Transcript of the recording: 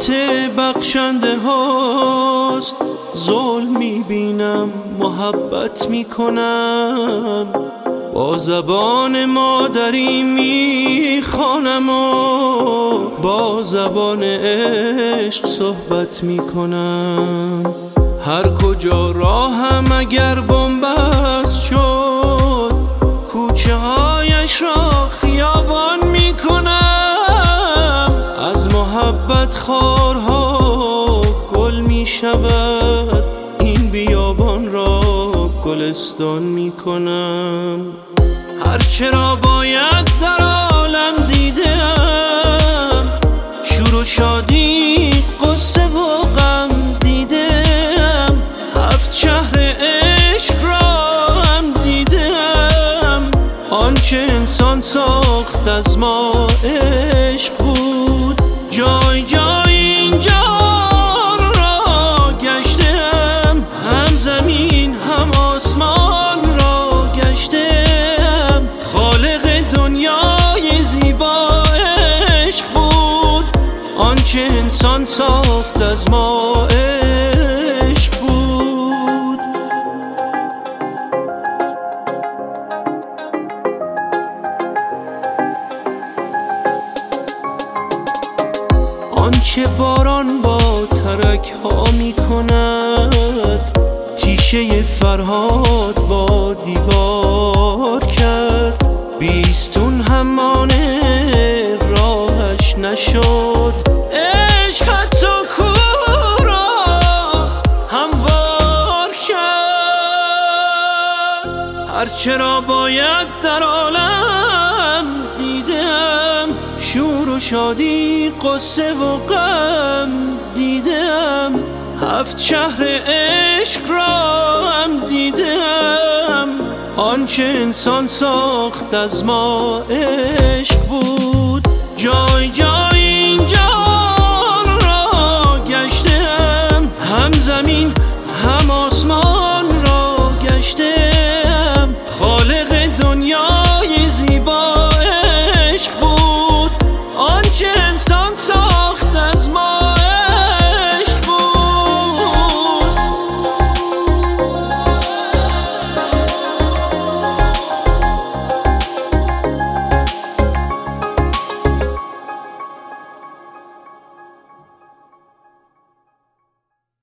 رحمت بخشنده هاست. ظلم میبینم محبت میکنم، با زبان مادری میخوانم و با زبان عشق صحبت میکنم. هر کجا راهم اگر بنبست شد، کوچه هایش را خیابان میکنم. از محبت خارها گل میشود، این بیابان را گلستان میکنم. هرچه را باید در عالم دیدم، شور و شادی قصه و غم دیدم. هفت شهر عشق را هم دیدم، آنچه انسان ساخت از ما عشق بود. جای جای این جهان را گشتم، هم زمین هم آسمان را گشتم. خالق دنیای زیبا عشق بود، آنچه انسان ساخت از ما عشق بود. آنچه باران با ترک ها می کند، تیشه فرهاد با دیوار کرد. بیستون همانه راهش نشد، عشق حتی کوه را هموار کرد. هرچه را باید در عالم دیدم، شور و شادی قصه و غم دیدم. هفت شهر عشق را هم دیدم، آنچه انسان ساخت از ما عشق بود. جای جای